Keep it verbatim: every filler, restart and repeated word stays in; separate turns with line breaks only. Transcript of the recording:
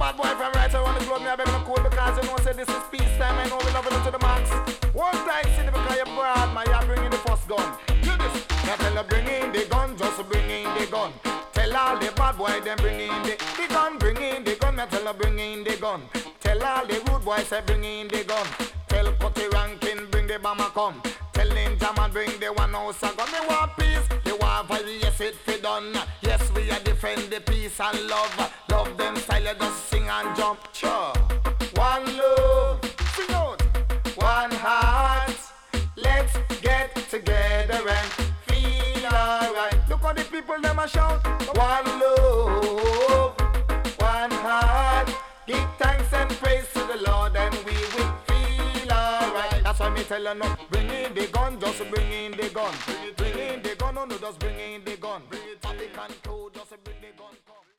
bad boy from right around the globe. Me I beg no cool because you know say this is peace time. I know we love it to the max. One time city because you're broad, man, you bring in the first gun. You this, me I tell you bring in the gun, just bring in the gun. Tell all the bad boy them bring in the, the gun, bring in the gun. Me I tell you bring in the gun. Tell all the rude boys say bring in the gun. Tell Cutty Rankin bring the bomber come. Tell Ninja Man bring the one house a gun. Me want peace, you want fire, yes it fi done. Yes we a defend the peace and love. Love them style, you just sing and jump. Sure. One love, sing out. One heart, let's get together and feel alright. Look how the people them a shout. One love, one heart. Give thanks and praise to the Lord and we will feel alright. That's why me tell you no. Bring in the gun, just bring in the gun. Bring in the gun, no, no, just bring in the gun. Bring it, Vatican code, just bring the gun. Come.